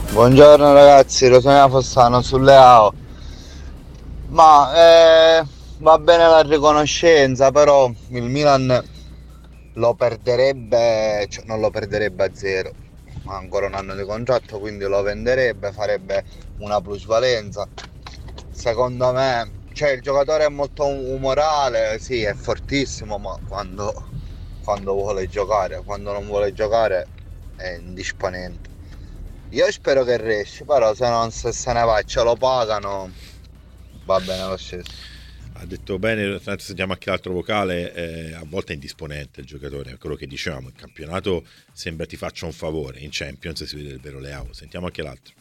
Buongiorno ragazzi, Rosanna Fossano sulle AO. Ma va bene la riconoscenza, però il Milan lo perderebbe, cioè non lo perderebbe a zero. Ha ancora un anno di contratto, quindi lo venderebbe, farebbe una plusvalenza. Secondo me, cioè il giocatore è molto umorale, sì, è fortissimo, ma quando vuole giocare, quando non vuole giocare è indisponente. Io spero che riesci, però se ne va e ce lo pagano, va bene lo stesso. Ha detto bene, tanto sentiamo anche l'altro vocale, a volte è indisponente il giocatore, è quello che dicevamo, il campionato sembra ti faccia un favore, in Champions si vede il vero Leao. Sentiamo anche l'altro.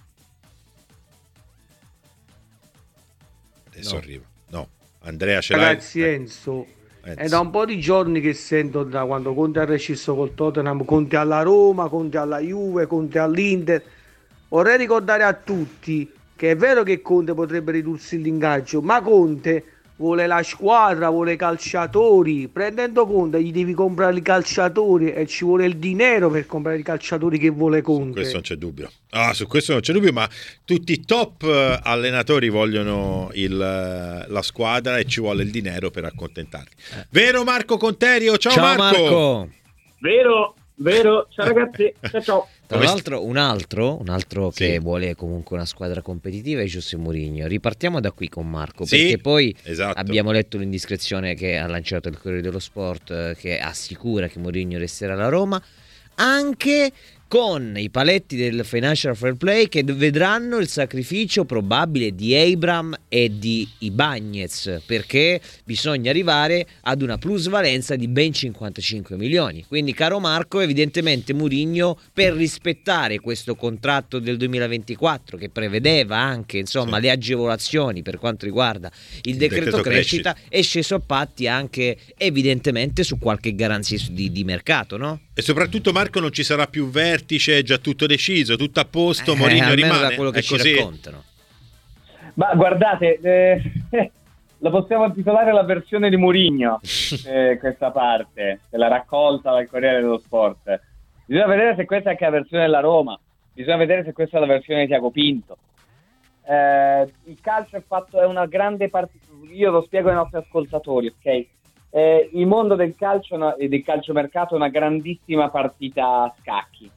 Adesso arriva. No, Andrea ce l'hai? Ragazzi, Enzo, è da un po' di giorni che sento da quando Conte ha rescisso col Tottenham, Conte alla Roma, Conte alla Juve, Conte all'Inter. Vorrei ricordare a tutti che è vero che Conte potrebbe ridursi l'ingaggio, ma Conte vuole la squadra, vuole i calciatori. Prendendo Conte gli devi comprare i calciatori e ci vuole il dinero per comprare i calciatori che vuole Conte. Su questo non c'è dubbio. Su questo non c'è dubbio, ma tutti i top allenatori vogliono la squadra e ci vuole il dinero per accontentarli. Vero Marco Conterio? Ciao Marco. Vero, ciao ragazzi, ciao. Tra l'altro un altro Sì. che vuole comunque una squadra competitiva è José Mourinho. Ripartiamo da qui con Marco, Sì, perché poi esatto. abbiamo letto l'indiscrezione che ha lanciato il Corriere dello Sport, che assicura che Mourinho resterà alla Roma, anche con i paletti del Financial Fair Play che vedranno il sacrificio probabile di Abraham e di Ibañez, perché bisogna arrivare ad una plusvalenza di ben 55 milioni. Quindi, caro Marco, evidentemente Mourinho, per rispettare questo contratto del 2024 che prevedeva anche le agevolazioni per quanto riguarda il decreto crescita, è sceso a patti anche evidentemente su qualche garanzia di mercato, no? E soprattutto Marco non ci sarà più vertice, è già tutto deciso, tutto a posto, Mourinho rimane. Da quello che è ci così. raccontano. Ma guardate, la possiamo intitolare la versione di Mourinho, questa parte, della raccolta dal Corriere dello Sport. Bisogna vedere se questa è anche la versione della Roma, bisogna vedere se questa è la versione di Tiago Pinto. Il calcio è una grande partita, io lo spiego ai nostri ascoltatori, ok? Il mondo del calcio e del calciomercato è una grandissima partita a scacchi,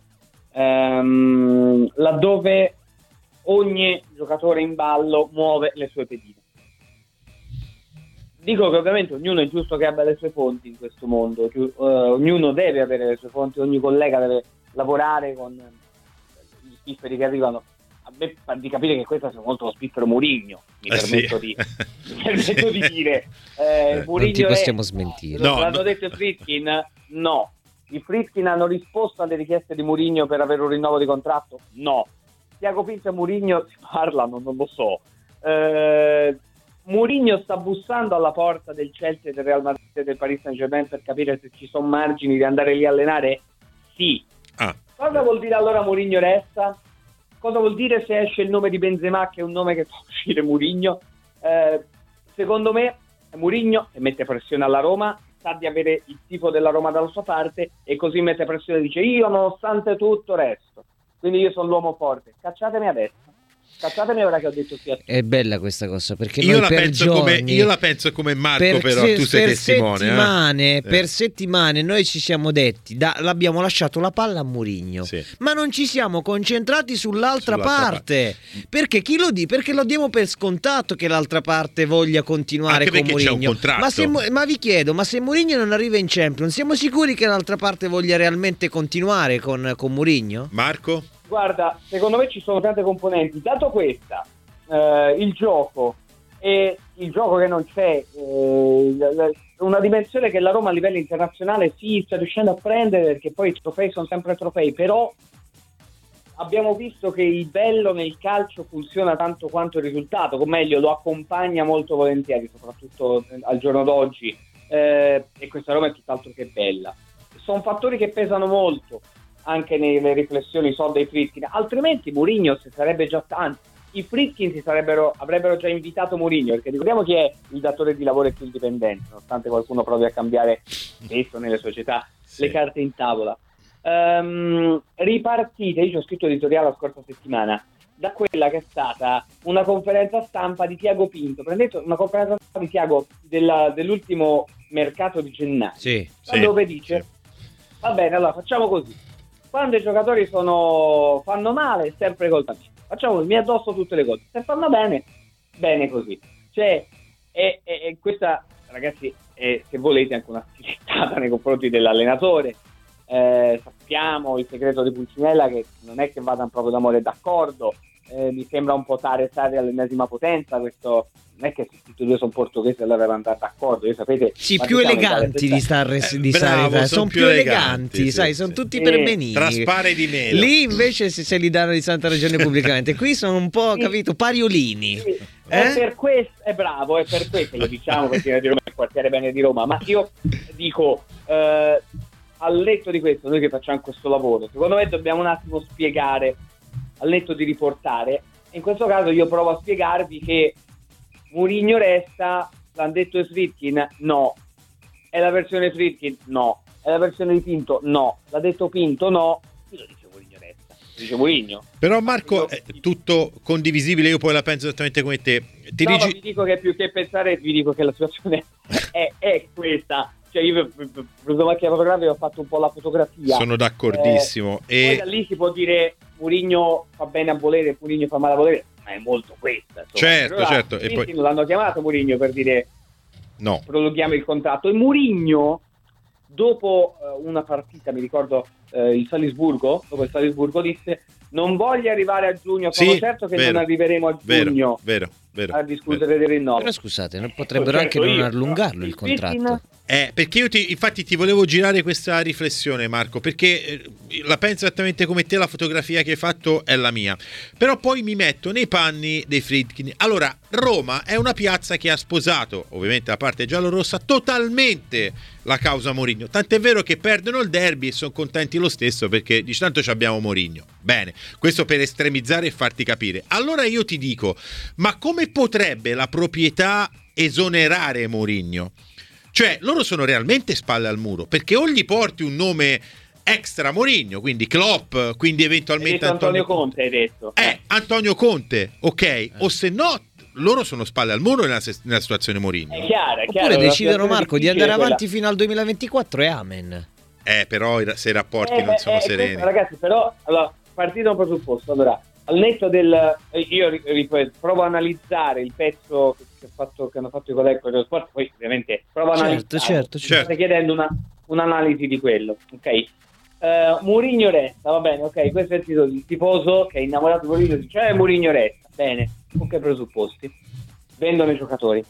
laddove ogni giocatore in ballo muove le sue pedine. Dico che ovviamente ognuno è giusto che abbia le sue fonti in questo mondo, ognuno deve avere le sue fonti, ogni collega deve lavorare con gli spifferi che arrivano. A me fa di capire che questo sia molto lo spiffero Mourinho, mi permetto di dire. Mourinho non ti possiamo smentire. L'hanno detto i Friedkin? No. I Friedkin hanno risposto alle richieste di Mourinho per avere un rinnovo di contratto? No. Tiago Pinto e Mourinho si parlano? Non lo so. Mourinho sta bussando alla porta del Chelsea, del Real Madrid e del Paris Saint-Germain per capire se ci sono margini di andare lì a allenare? Sì. Cosa vuol dire allora Mourinho resta? Cosa vuol dire se esce il nome di Benzema, che è un nome che fa uscire Mourinho? Secondo me Mourinho mette pressione alla Roma, sa di avere il tifo della Roma dalla sua parte e così mette pressione e dice: io nonostante tutto resto, quindi io sono l'uomo forte, cacciatemi adesso. Cacciatemi ora che ho detto sì. È bella questa cosa, perché io noi la per penso giorni, io la penso come Marco, però tu sei testimone. Per settimane noi ci siamo detti, l'abbiamo lasciato la palla a Mourinho, ma non ci siamo concentrati sull'altra parte. Perché chi lo perché lo diamo per scontato che l'altra parte voglia continuare anche con Mourinho. C'è un contratto. Ma vi chiedo, ma se Mourinho non arriva in Champions, siamo sicuri che l'altra parte voglia realmente continuare con Mourinho? Marco? Guarda, secondo me ci sono tante componenti. Dato questa, il gioco e il gioco che non c'è, una dimensione che la Roma a livello internazionale sta riuscendo a prendere, perché poi i trofei sono sempre trofei, però abbiamo visto che il bello nel calcio funziona tanto quanto il risultato, o meglio lo accompagna molto volentieri, soprattutto al giorno d'oggi, e questa Roma è tutt'altro che bella. Sono fattori che pesano molto anche nelle riflessioni dei Friedkin, altrimenti Mourinho si sarebbe già i Friedkin avrebbero già invitato Mourinho, perché ricordiamo chi è il datore di lavoro e più dipendente, nonostante qualcuno provi a cambiare spesso nelle società le carte in tavola. ripartite, io ci ho scritto editoriale la scorsa settimana, da quella che è stata una conferenza stampa di Tiago Pinto. Prendete una conferenza stampa di Tiago dell'ultimo mercato di gennaio, dove dice va bene, allora facciamo così, quando i giocatori fanno male è sempre colpa mia, facciamo così, mi addosso tutte le cose, se fanno bene così, cioè questa, ragazzi, è, se volete, anche una schiattata nei confronti dell'allenatore. Sappiamo il segreto di Pulcinella, che non è che vadano proprio d'amore e d'accordo, mi sembra un po' stare all'ennesima potenza. Questo non è che tutti e due sono portoghesi e allora andare d'accordo, io sapete, sì, più eleganti di stare, sono più eleganti, sì, sai, sono tutti per benini, traspare di meno. Lì invece se li danno di santa ragione pubblicamente, qui sono un po', capito, pariolini. Sì. Per questo è bravo, è per questo lo diciamo, perché di Roma è il quartiere bene di Roma, ma io dico, al netto di questo, noi che facciamo questo lavoro, secondo me dobbiamo un attimo spiegare, al netto di riportare, in questo caso io provo a spiegarvi che Mourinho resta, l'hanno detto Friedkin, no, è la versione Friedkin, no, è la versione di Pinto, no, l'ha detto Pinto, no, chi lo dice Mourinho resta? Lo dice Mourinho. Però Marco, è tutto condivisibile, io poi la penso esattamente come te. Ma vi dico che più che pensare, vi dico che la situazione è questa. Cioè io preso macchina fotografica, ho fatto un po' la fotografia. Sono d'accordissimo. Poi da lì si può dire Mourinho fa bene a volere, Mourinho fa male a volere, ma è molto questa. Insomma. Certo. E poi l'hanno chiamato Mourinho per dire no, prolunghiamo il contratto. E Mourinho, dopo una partita, mi ricordo il Salisburgo, disse non voglio arrivare a giugno, sono certo che non arriveremo a giugno a discutere del rinnovo. Però scusate, non potrebbero anche non allungarlo il contratto. Perché io infatti ti volevo girare questa riflessione, Marco, perché la penso esattamente come te, la fotografia che hai fatto è la mia, però poi mi metto nei panni dei Friedkin. Allora, Roma è una piazza che ha sposato, ovviamente la parte giallorossa, totalmente la causa Mourinho, tant'è vero che perdono il derby e sono contenti lo stesso perché dice tanto abbiamo Mourinho. Bene, questo per estremizzare e farti capire. Allora io ti dico, ma come potrebbe la proprietà esonerare Mourinho? Cioè, loro sono realmente spalle al muro, perché o gli porti un nome extra Mourinho, quindi Klopp, quindi eventualmente Antonio Conte, hai detto. Antonio Conte, ok, o se no loro sono spalle al muro nella situazione Mourinho. È chiaro. Oppure decidono, Marco, di andare avanti fino al 2024 e amen. Però se i rapporti non sono sereni. Questo, ragazzi, però, allora, partito da un presupposto, allora, al netto del... Io ripeto, provo a analizzare il pezzo che hanno fatto i colleghi dello sport, poi ovviamente provo a analizzare. Certo. State chiedendo un'analisi di quello, ok? Mourinho resta, va bene, ok, questo è il titolo. Il tifoso che è innamorato di Mourinho dice Mourinho resta, bene, con che presupposti? Vendono i giocatori,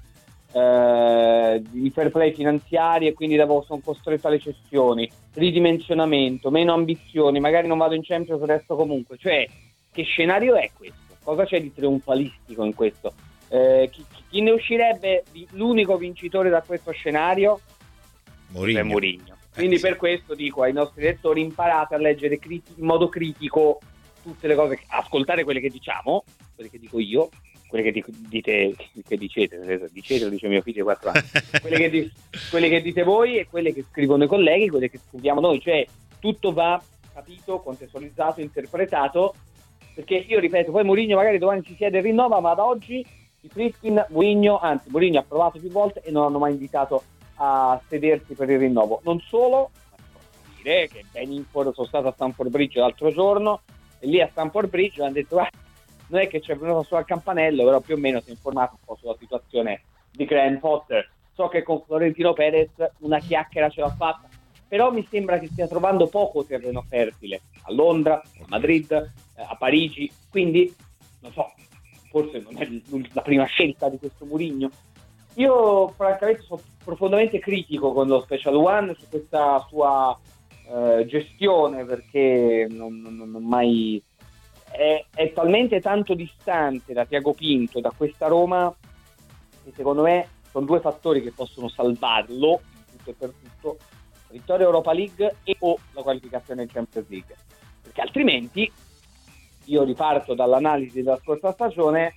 i fair play finanziari, e quindi sono costretto alle cessioni, ridimensionamento, meno ambizioni, magari non vado in Champions, resto comunque. Cioè, che scenario è questo? Cosa c'è di trionfalistico in questo? Chi ne uscirebbe l'unico vincitore da questo scenario? Mourinho. È Mourinho. Quindi per questo dico ai nostri lettori, imparate a leggere in modo critico tutte le cose, ascoltare quelle che diciamo, quelle che dico io, quelle che dite, che dicete, lo dice mio figlio di 4 anni, quelle che dite voi e quelle che scrivono i colleghi, quelle che scriviamo noi, cioè tutto va capito, contestualizzato, interpretato, perché io ripeto, poi Mourinho magari domani si siede e rinnova, ma da oggi i Friedkin, Mourinho ha provato più volte e non hanno mai invitato a sedersi per il rinnovo. Non solo, ma posso dire che sono stato a Stamford Bridge l'altro giorno, e lì a Stamford Bridge hanno detto non è che c'è venuto solo al campanello, però più o meno si è informato un po' sulla situazione di Graham Potter. So che con Florentino Perez una chiacchiera ce l'ha fatta, però mi sembra che stia trovando poco terreno fertile a Londra, a Madrid, a Parigi, quindi non so, forse non è la prima scelta di questo Mourinho. Io francamente sono profondamente critico con lo Special One su questa sua gestione, perché non mai è talmente tanto distante da Tiago Pinto, da questa Roma, che secondo me sono due fattori che possono salvarlo in tutto e per tutto: vittoria Europa League e o la qualificazione in Champions League, perché altrimenti io riparto dall'analisi della scorsa stagione,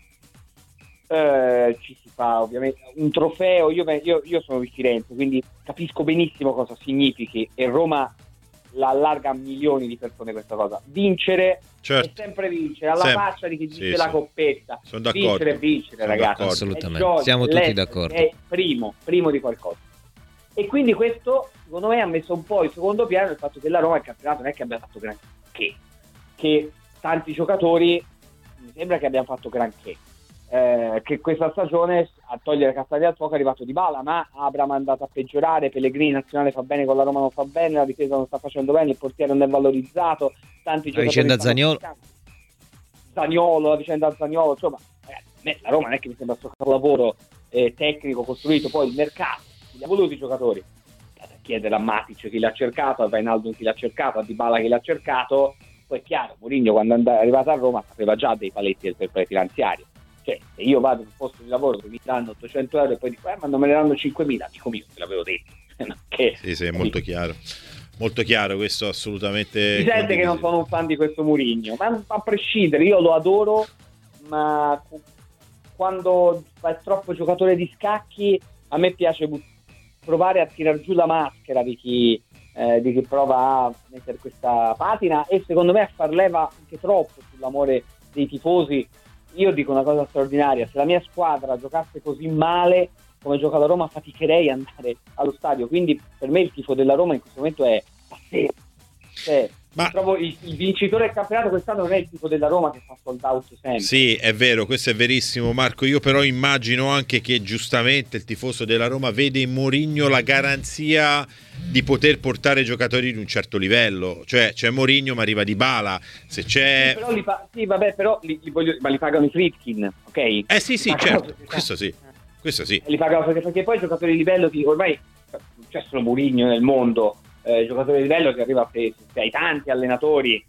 ci si fa ovviamente un trofeo. Io sono di Firenze, quindi capisco benissimo cosa significhi, e Roma la allarga a milioni di persone questa cosa. Vincere è sempre vincere, alla faccia di chi vince la coppetta. Sono d'accordo. Vincere è vincere, ragazzi. Assolutamente, gioia, siamo tutti d'accordo. È primo di qualcosa. E quindi questo, secondo me, ha messo un po' in secondo piano il fatto che la Roma il campionato non è che abbia fatto granché, che tanti giocatori mi sembra che abbiano fatto granché. Che questa stagione a togliere castelli al fuoco è arrivato Dybala, ma Abraham è andato a peggiorare, Pellegrini nazionale fa bene, con la Roma non fa bene, la difesa non sta facendo bene, il portiere non è valorizzato, tanti la vicenda Zaniolo, la vicenda Zaniolo, insomma la Roma non è che mi sembra sto lavoro tecnico costruito, poi il mercato chi li ha voluti i giocatori, chiedere a Matic chi l'ha cercato, a Wijnaldum chi l'ha cercato, a Dybala chi l'ha cercato. Poi è chiaro, Mourinho quando è arrivato a Roma sapeva già dei paletti del fair play finanziario. Cioè, se io vado sul posto di lavoro che mi danno 800 euro e poi dico ma non me ne danno 5.000, dico mio, te l'avevo detto. Sì, è molto chiaro. Molto chiaro, questo assolutamente. Si sente che non sono un fan di questo Mourinho, ma a prescindere, io lo adoro, ma quando è troppo giocatore di scacchi, a me piace provare a tirar giù la maschera di chi prova a mettere questa patina, e secondo me a far leva anche troppo sull'amore dei tifosi. Io dico una cosa straordinaria: se la mia squadra giocasse così male come gioca la Roma, faticherei ad andare allo stadio. Quindi per me il tifo della Roma in questo momento è pazzesco. Ma trovo il vincitore del campionato quest'anno non è il tifo della Roma che fa sold out sempre. Sì, è vero, questo è verissimo, Marco. Io però immagino anche che giustamente il tifoso della Roma vede in Mourinho la garanzia di poter portare giocatori di un certo livello. Cioè c'è Mourinho ma arriva Dybala, se c'è però li pagano i Friedkin, ok? Sì, certo, questo sì. Li pagano perché poi giocatori di livello che ormai c'è solo Mourinho nel mondo. Giocatore di livello che arriva ai tanti allenatori.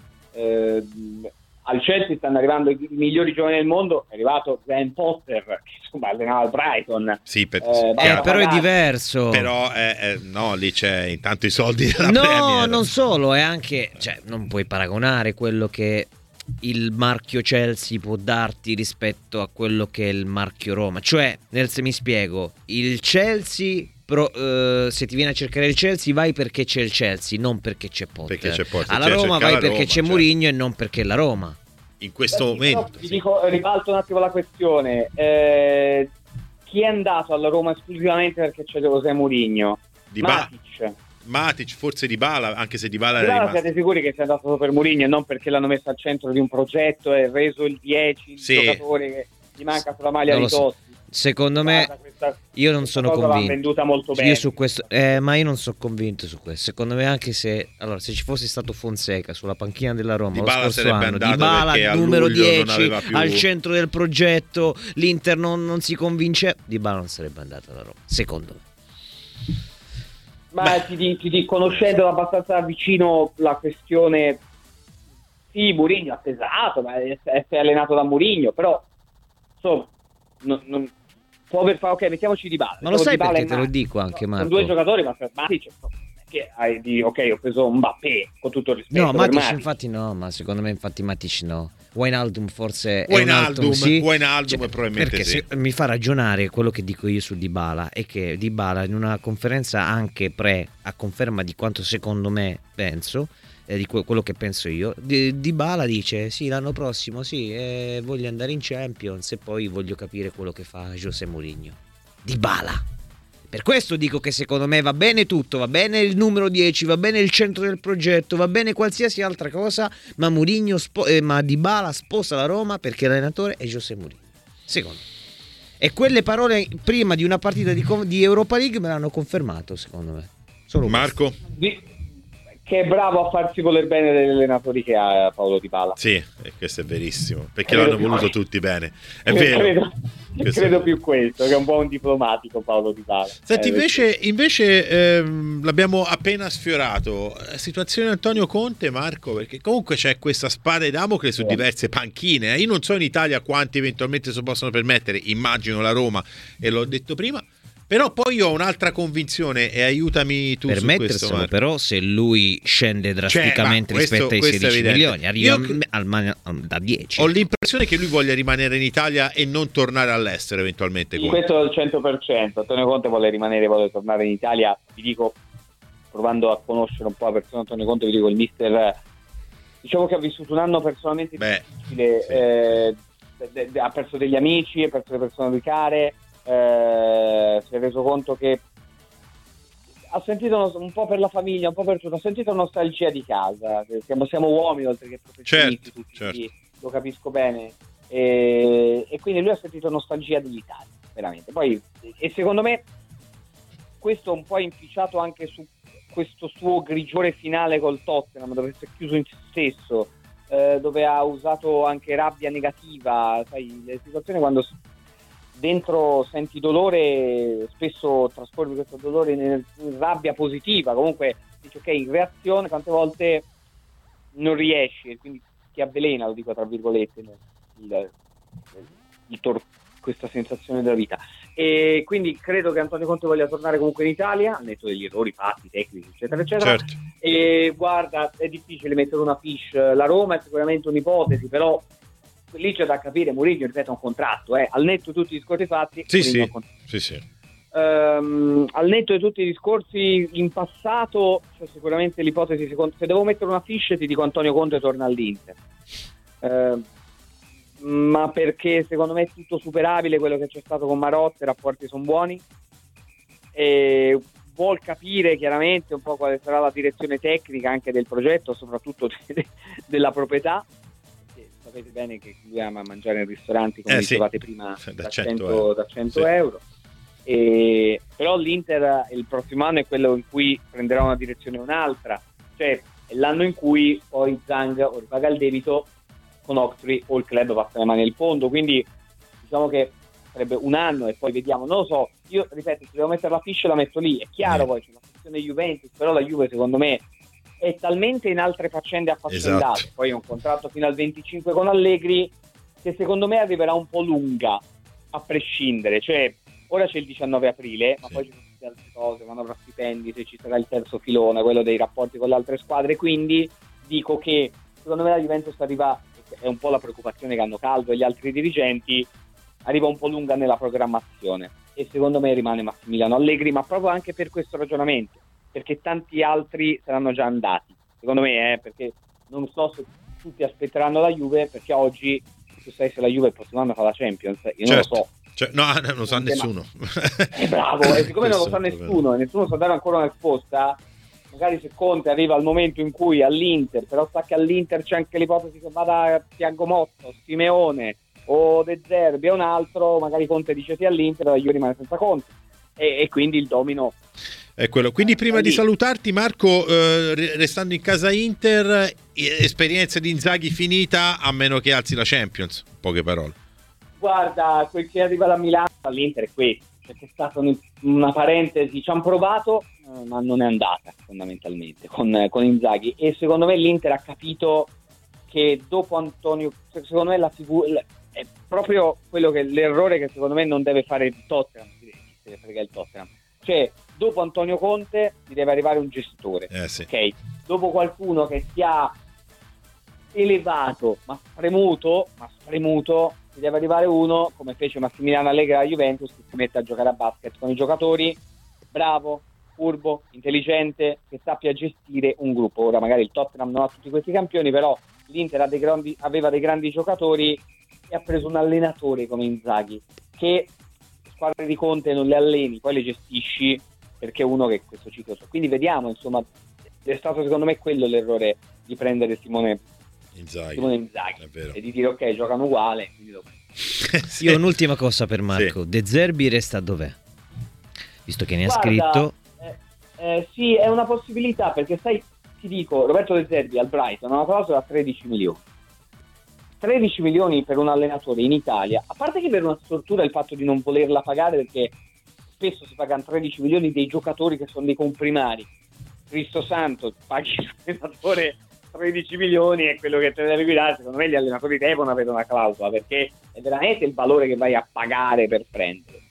Al Chelsea stanno arrivando i migliori giovani del mondo. È arrivato Graham Potter che insomma allenava il Brighton. Sì, però è diverso. Però no, lì c'è intanto i soldi della no, Premier. Non solo, è anche, cioè, non puoi paragonare quello che il marchio Chelsea può darti rispetto a quello che è il marchio Roma. Cioè, se mi spiego, il Chelsea se ti viene a cercare il Chelsea vai perché c'è il Chelsea, non perché c'è Potter. Alla Roma vai perché c'è Mourinho e non perché la Roma. In questo momento ti dico, ribalto un attimo la questione. Chi è andato alla Roma esclusivamente perché c'è José Mourinho? Matic, forse Dybala, anche se Dybala era rimasto. Siete sicuri che sia andato solo per Mourinho e non perché l'hanno messo al centro di un progetto e reso il 10 il giocatore che gli manca sulla maglia di Totti? Secondo me io non sono convinto. Venduta molto bene. Io su questo, ma io non sono convinto su questo. Secondo me anche se ci fosse stato Fonseca sulla panchina della Roma Dybala lo scorso anno, Dybala numero 10 più... al centro del progetto, l'Inter non si convince, Dybala non sarebbe andato alla Roma, secondo me. Ma ti conoscendo abbastanza vicino la questione, sì, Mourinho ha pesato, ma è allenato da Mourinho, però insomma non può aver fatto, ok, mettiamoci Dybala. Ma lo sai perché te lo dico anche, Marco? Sono due giocatori, ma Matic che hai di ok, ho preso Mbappé con tutto il rispetto. No, Matic infatti no, ma secondo me Matic no. Wijnaldum forse Wijnaldum sì. Probabilmente perché sì. Mi fa ragionare quello che dico io su Dybala è che Dybala in una conferenza anche a conferma di quanto secondo me penso, di quello che penso io, Dybala dice sì, l'anno prossimo sì, voglio andare in Champions e poi voglio capire quello che fa José Mourinho. Dybala. Per questo dico che secondo me va bene tutto, va bene il numero 10, va bene il centro del progetto, va bene qualsiasi altra cosa, ma ma Dybala sposa la Roma perché l'allenatore è José Mourinho. Secondo me. E quelle parole prima di una partita di Europa League me l'hanno confermato, secondo me. Solo Marco? Che è bravo a farsi voler bene degli allenatori che ha Paolo Dybala. Sì, questo è verissimo, perché l'hanno voluto tutti bene. È vero. Credo più questo, che è un po' un diplomatico Paolo Dybala. Senti, invece l'abbiamo appena sfiorato. Situazione Antonio Conte, Marco, perché comunque c'è questa spada di Damocle su diverse panchine. Io non so in Italia quanti eventualmente si possono permettere, immagino la Roma, e l'ho detto prima. Però poi io ho un'altra convinzione e aiutami tu su questo, Marco. Però se lui scende drasticamente rispetto ai 16 milioni, arriva da 10. Ho l'impressione che lui voglia rimanere in Italia e non tornare all'estero eventualmente. Questo è il 100%. Antonio Conte vuole tornare in Italia, vi dico provando a conoscere un po' la persona Antonio Conte, vi dico, il mister, diciamo che ha vissuto un anno personalmente difficile, ha perso degli amici, ha perso le persone di care, si è reso conto che ha sentito un po' per la famiglia, un po' per tutto, ha sentito nostalgia di casa, siamo uomini oltre che professionisti, tutti, lo capisco bene, e quindi lui ha sentito nostalgia dell'Italia, veramente. Poi, e secondo me questo un po' è inficiato anche su questo suo grigiore finale col Tottenham, dove si è chiuso in se stesso, dove ha usato anche rabbia negativa, sai, le situazioni quando dentro senti dolore, spesso trasformi questo dolore in rabbia positiva, comunque dici ok, in reazione tante volte non riesci, e quindi ti avvelena, lo dico tra virgolette, questa sensazione della vita. E quindi credo che Antonio Conte voglia tornare comunque in Italia, al netto degli errori fatti, tecnici, eccetera, eccetera. Certo. E guarda, è difficile mettere una fiche, la Roma è sicuramente un'ipotesi, però lì c'è da capire, Mourinho, ripeto, ha un contratto, al netto di tutti i discorsi fatti. Sì. Al netto di tutti i discorsi in passato c'è sicuramente l'ipotesi, se devo mettere una fiche ti dico Antonio Conte torna all'Inter, ma perché secondo me è tutto superabile quello che c'è stato con Marotta, i rapporti sono buoni, e vuol capire chiaramente un po' quale sarà la direzione tecnica anche del progetto, soprattutto della proprietà. Sapete bene che lui ama mangiare in ristoranti, come dicevate prima, da 100 euro. Però l'Inter il prossimo anno è quello in cui prenderà una direzione o un'altra, cioè è l'anno in cui poi Zhang o ripaga il debito con Octree o il club passa le mani nel fondo, quindi diciamo che sarebbe un anno e poi vediamo, non lo so, io ripeto, se devo mettere la fiche la metto lì, è chiaro, poi c'è la questione Juventus, però la Juve secondo me è talmente in altre faccende affaccendate, esatto. Poi un contratto fino al 25 con Allegri che secondo me arriverà un po' lunga a prescindere, cioè ora c'è il 19 aprile, ma poi ci sono tutte altre cose, quando avrà stipendi, se ci sarà il terzo filone, quello dei rapporti con le altre squadre, quindi dico che secondo me la Juventus arriva, è un po' la preoccupazione che hanno Calvo e gli altri dirigenti, arriva un po' lunga nella programmazione e secondo me rimane Massimiliano Allegri, ma proprio anche per questo ragionamento, perché tanti altri saranno già andati, secondo me, perché non so se tutti aspetteranno la Juve, perché oggi tu sai se la Juve il prossimo anno fa la Champions, io non lo so. Non lo sa nessuno. Bravo, e siccome non lo sa nessuno e nessuno sa dare ancora una risposta, magari se Conte arriva al momento in cui all'Inter, però sa che all'Inter c'è anche l'ipotesi che vada Thiago Motta, Simeone o De Zerbi e un altro, magari Conte dice sì all'Inter, la Juve rimane senza Conte e quindi il domino è quello. Quindi prima di salutarti, Marco, restando in casa Inter, esperienza di Inzaghi finita, a meno che alzi la Champions, poche parole. Guarda, quel che arriva da Milano all'Inter è questo, perché è stata una parentesi, ci hanno provato ma non è andata fondamentalmente con Inzaghi, e secondo me l'Inter ha capito che dopo Antonio, secondo me è proprio quello che l'errore che secondo me non deve fare il Tottenham, deve fregare il Tottenham, cioè dopo Antonio Conte ti deve arrivare un gestore, ok? Dopo qualcuno che sia elevato ma spremuto ti deve arrivare uno come fece Massimiliano Allegri alla Juventus, che si mette a giocare a basket con i giocatori, bravo, furbo, intelligente, che sappia gestire un gruppo. Ora magari il Tottenham non ha tutti questi campioni, però l'Inter aveva dei grandi giocatori e ha preso un allenatore come Inzaghi, che squadre di Conte non le alleni, poi le gestisci, perché è uno che questo ciclo so. Quindi vediamo, insomma, è stato secondo me quello l'errore di prendere Simone Inzaghi e di dire ok, giocano uguale, quindi sì. Io un'ultima cosa per Marco, sì. De Zerbi resta dov'è? Visto che ne ha scritto. Sì, è una possibilità, perché sai, ti dico, Roberto De Zerbi al Brighton ha una clausola a 13 milioni. 13 milioni per un allenatore in Italia, a parte che per una struttura il fatto di non volerla pagare, perché spesso si pagano 13 milioni dei giocatori che sono dei comprimari. Cristo santo, paghi l'allenatore 13 milioni è quello che te deve guidare. Secondo me gli allenatori devono avere una clausola, perché è veramente il valore che vai a pagare per prendere.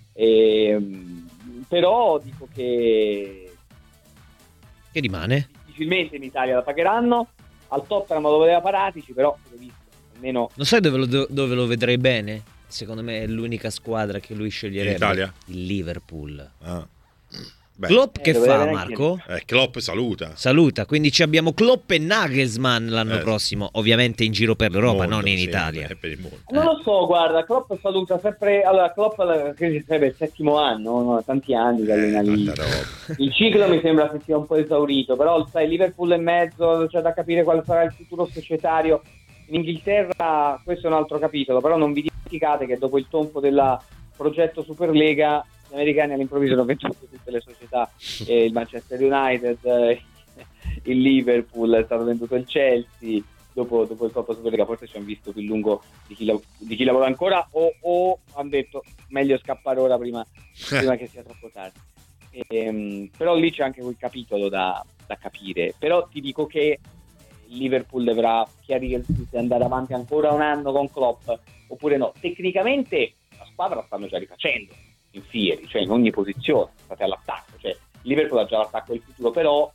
Però dico che rimane difficilmente in Italia la pagheranno. Al Tottenham lo vedeva Paratici, però almeno non sai dove lo vedrei bene? Secondo me è l'unica squadra che lui sceglierebbe, in Italia? il Liverpool. Klopp che fa, Marco? Klopp saluta, quindi abbiamo Klopp e Nagelsmann l'anno prossimo, ovviamente in giro per l'Europa, non in Italia. Per il mondo. Non lo so, guarda, Klopp saluta sempre. Allora, Klopp credo sarebbe il 7° anno, no? Tanti anni che allena lì. Il ciclo mi sembra che sia un po' esaurito, però sai, Liverpool e mezzo, c'è da capire quale sarà il futuro societario. In Inghilterra questo è un altro capitolo, però non vi dimenticate che dopo il tonfo del progetto Superlega gli americani all'improvviso hanno venduto tutte le società, il Manchester United, il Liverpool, è stato venduto il Chelsea, dopo il Coppa Superlega forse ci hanno visto più lungo di chi lavora ancora o hanno detto meglio scappare ora prima che sia troppo tardi. Però lì c'è anche quel capitolo da capire, però ti dico che il Liverpool dovrà chiarirsi se andare avanti ancora un anno con Klopp oppure no. Tecnicamente la squadra la stanno già rifacendo in fieri, cioè in ogni posizione, state all'attacco, cioè il Liverpool ha già l'attacco del futuro, però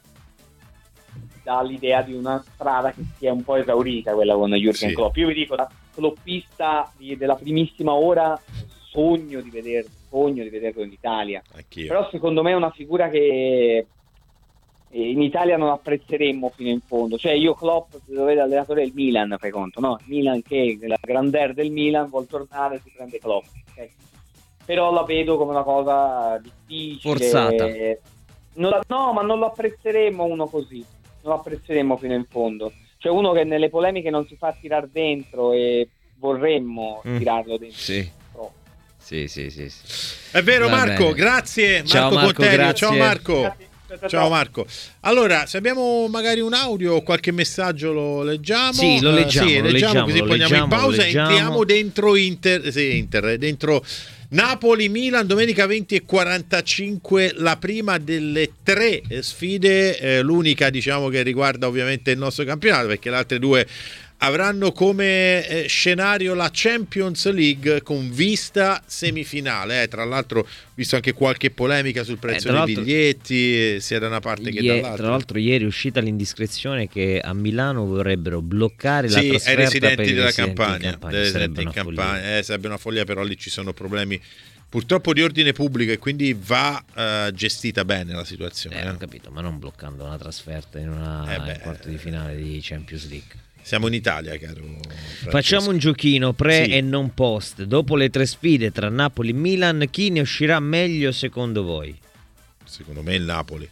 dà l'idea di una strada che si è un po' esaurita, quella con Jürgen Klopp. Io vi dico, da kloppista della primissima ora, sogno di vederlo in Italia. Anch'io. Però secondo me è una figura che in Italia non apprezzeremmo fino in fondo. Cioè io Klopp lo vedo allenatore del Milan, fai conto, no? Milan, che la grandeur del Milan, vuol tornare, si prende Klopp, okay? Però la vedo come una cosa difficile, forzata. No, ma non lo apprezzeremmo uno così, non lo apprezzeremmo fino in fondo. Cioè uno che nelle polemiche non si fa tirar dentro e vorremmo tirarlo dentro. Sì. Sì. È vero. Va Marco, bene. Grazie. Ciao Marco Conterio. Grazie. Ciao Marco. Grazie. Ciao Marco. Allora, se abbiamo magari un audio o qualche messaggio lo leggiamo. Sì, lo leggiamo, così poi andiamo in pausa e entriamo dentro dentro Napoli-Milan domenica 20:45, la prima delle 3 sfide, l'unica diciamo che riguarda ovviamente il nostro campionato, perché le altre 2 avranno come scenario la Champions League con vista semifinale. Tra l'altro, visto anche qualche polemica sul prezzo dei biglietti, sia da una parte che dall'altra. Tra l'altro, ieri è uscita l'indiscrezione che a Milano vorrebbero bloccare la trasferta ai residenti per della Campania. Residenti in Campania. Sarebbe una follia, però lì ci sono problemi purtroppo di ordine pubblico e quindi va gestita bene la situazione. Ho capito, ma non bloccando una trasferta in quarto di finale di Champions League. Siamo in Italia, caro Francesco. Facciamo un giochino pre e non post. Dopo le 3 sfide tra Napoli e Milan, chi ne uscirà meglio secondo voi? Secondo me il Napoli.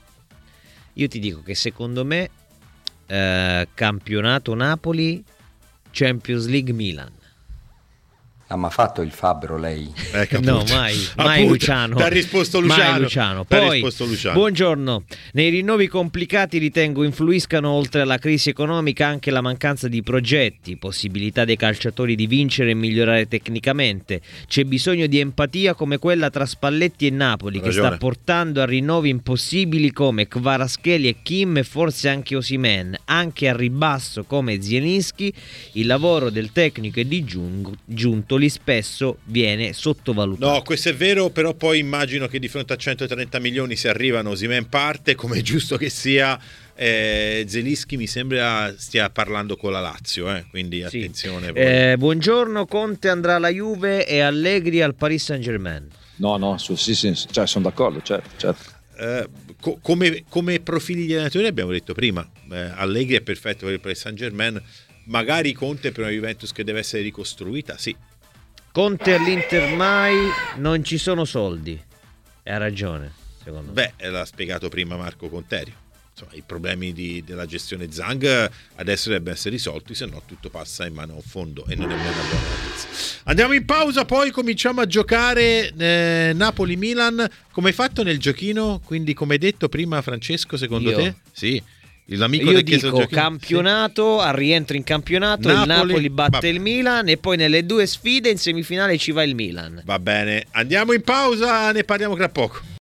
Io ti dico che secondo me campionato Napoli, Champions League Milan. Ha mai fatto il fabbro lei? No, mai Luciano. T'ha risposto Luciano. Poi, buongiorno. Nei rinnovi complicati ritengo influiscano oltre alla crisi economica anche la mancanza di progetti, possibilità dei calciatori di vincere e migliorare tecnicamente. C'è bisogno di empatia come quella tra Spalletti e Napoli, che sta portando a rinnovi impossibili come Kvaratskhelia e Kim e forse anche Osimhen. Anche a ribasso come Zielinski, il lavoro del tecnico e di Giuntoli spesso viene sottovalutato. No, questo è vero, però poi immagino che di fronte a 130 milioni se arrivano Osimhen parte, come è giusto che sia. Zielinski mi sembra stia parlando con la Lazio, quindi attenzione. Buongiorno, Conte andrà alla Juve e Allegri al Paris Saint-Germain. No, sì, cioè, sono d'accordo, certo. Come profili di allenatori abbiamo detto prima, Allegri è perfetto per il Paris Saint-Germain, magari Conte per una Juventus che deve essere ricostruita, sì. Conte all'Inter mai, non ci sono soldi. E ha ragione, secondo me. L'ha spiegato prima Marco Conterio. Insomma, i problemi della gestione Zhang adesso dovrebbero essere risolti, se no tutto passa in mano a un fondo e non è una buona notizia. Andiamo in pausa, poi cominciamo a giocare Napoli-Milan. Come hai fatto nel giochino? Quindi come hai detto prima Francesco, secondo te? Sì. L'amico Io dico campionato, al rientro in campionato il Napoli batte il Milan e poi nelle 2 sfide in semifinale ci va il Milan. Va bene, andiamo in pausa, ne parliamo tra poco.